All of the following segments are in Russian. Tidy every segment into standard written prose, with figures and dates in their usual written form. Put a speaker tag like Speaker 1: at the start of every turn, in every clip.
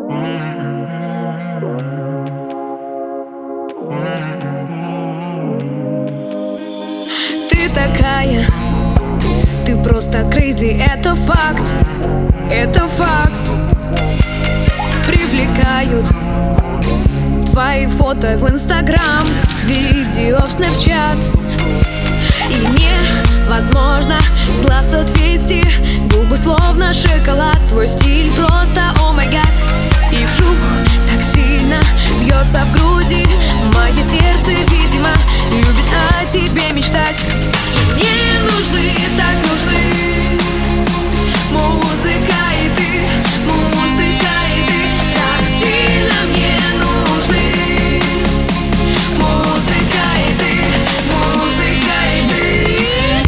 Speaker 1: Ты такая, ты просто crazy, это факт, это факт. Привлекают твои фото в Инстаграм, видео в Снэпчат. И невозможно глаз отвести, губы словно шоколад, твой стиль просто о май гад. И вжух, так сильно бьется в груди, мое сердце, видимо, любит о тебе мечтать. И мне нужны, так нужны музыка и ты, музыка и ты, так сильно мне нужны музыка и ты, музыка и ты.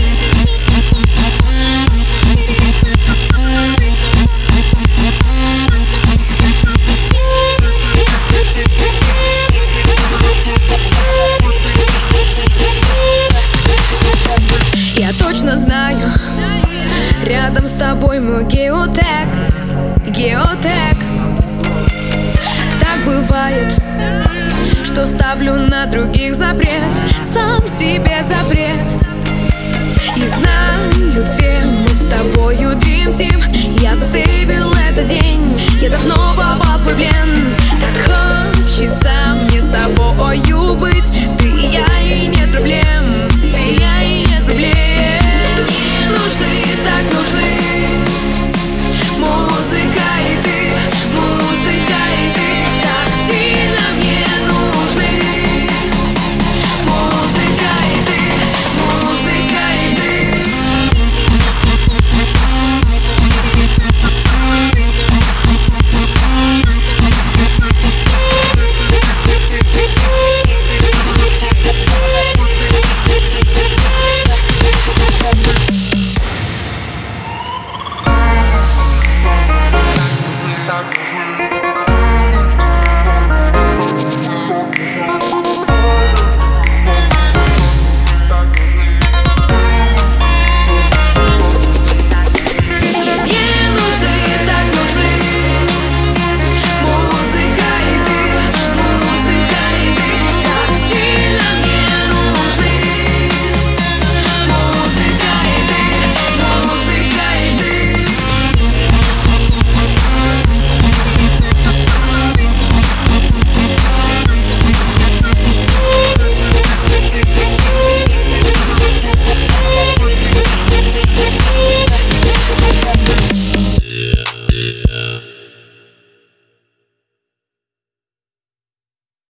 Speaker 1: Я точно знаю, рядом с тобой мой геотег, геотег. Так бывает, что ставлю на других запрет, сам себе запрет. И знают все, мы с тобою Dream Team. Я засейвил этот день, я давно